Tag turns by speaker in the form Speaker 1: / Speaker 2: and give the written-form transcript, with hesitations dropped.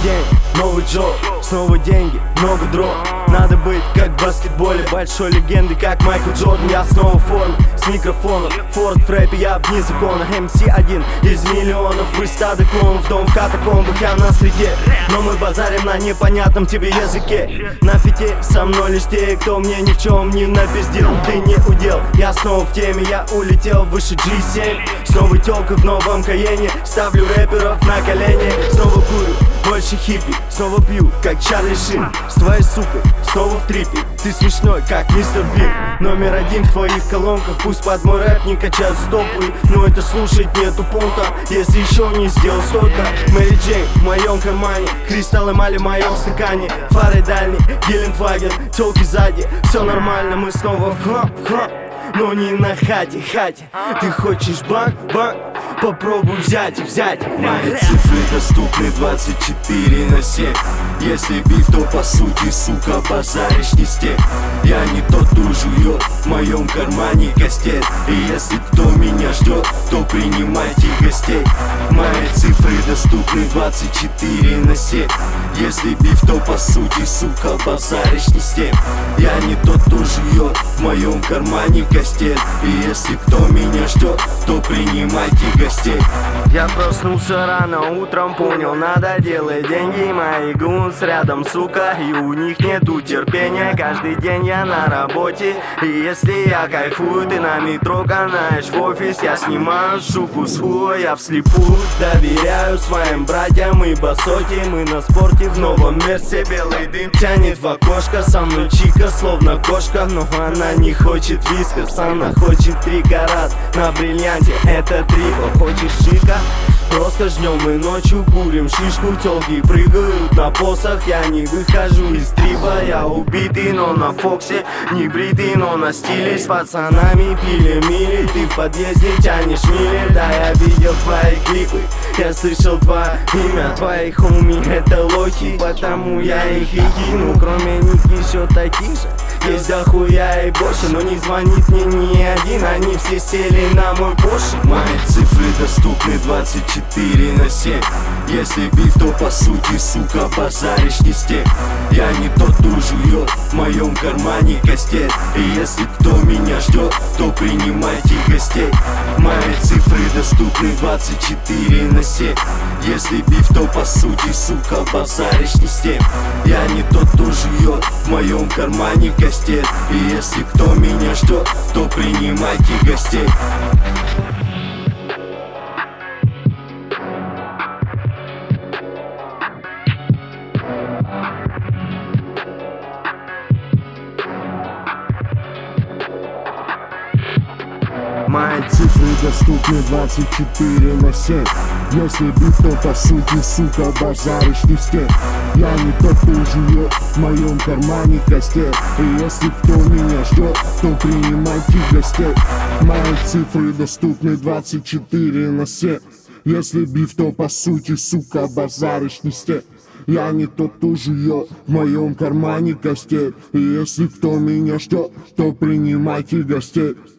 Speaker 1: день, новый Джо, снова деньги, много дров. Надо быть как в баскетболе, большой легенды, как Майкл Джордан. Я снова в форме, с микрофоном, Форд в рэпе, я вне закона. MC1 из миллионов, вы стадо клонов, дом в катакомбах, я на среде. Но мы базарим на непонятном тебе языке. На фите со мной лишь те, кто мне ни в чем не напиздил. Ты не удел, я снова в теме, я улетел выше G7. Снова тёлка в новом Каене, ставлю рэперов на колени. Снова курю, больше хиппи, снова пью, как Чарли Шин. С твоей сукой, снова в трипе, ты смешной, как мистер Бин. Номер один в твоих колонках, пусть под мой рэп не качают стопы. Но это слушать нету понта, если еще не сделал столько. Мэри Джейн в моем кармане, кристалл эмали в моем стакане. Фары дальние, Гелендваген, тёлки сзади, все нормально, мы снова в хлоп. Но не на хате. Ты хочешь банк? Попробуй взять.
Speaker 2: Мои цифры доступны 24/7. Если биф, то по сути, сука, базаришь не с тем. Я не тот, кто жует, в моем кармане кастет. И если кто меня ждет, то принимайте гостей. Мои цифры доступны 24/7. Если биф, то по сути, сука, базаришь не с тем. Я не тот, кто жует, в моем кармане кастет. И если кто меня ждет, то принимайте гостей.
Speaker 1: Я проснулся рано утром, понял, надо делать деньги. Мои гунс рядом, сука, и у них нету терпения. Каждый день я на работе, и если я кайфую, ты на метро канаешь в офис. Я снимаю шубу с хуя, я вслепую доверяю своим братьям и басоте. Мы на спорте в новом мерсе, белый дым тянет в окошко. Со мной чика, словно кошка, но она не хочет вискас. Она хочет 3 карат на бриллианте, это трипл. Хочешь шика? Просто ждем и ночью курим шишку. Тёлки прыгают на посох, я не выхожу из трипа. Я убитый, но на фоксе, не бритый, но на стиле. С пацанами пили мили, ты в подъезде тянешь мили. Да, я видел твои клипы, я слышал твое имя. Твои хоми это лохи, потому я их и кину. Кроме них еще таких же есть дохуя и больше. Но не звонит мне ни один, они все сели на мой Porsche.
Speaker 2: Мои цифры доступны 24/7. Если биф, то по сути, сука, базаришь не с тем. Я не тот, кто жует, в моем кармане кастет. И если кто меня ждет, то принимайте гостей. Мои цифры доступны 24/7. Если биф, то по сути, сука, базаришь не с тем. Я не тот, кто жует, в моем кармане кастет. И если кто меня ждет, то принимайте гостей.
Speaker 1: Мои
Speaker 3: цифры доступны 24/7. Если биф, то по сути, сука, базаришь не с тем. Я не тот, кто живет, в моем кармане кастет. И если кто меня ждет, то принимайте гостей. Мои цифры доступны 24/7. Если биф, то по сути, сука, базаришь не с тем. Я не тот, кто живет, в моем кармане кастет. И если кто меня ждет, то принимайте гостей.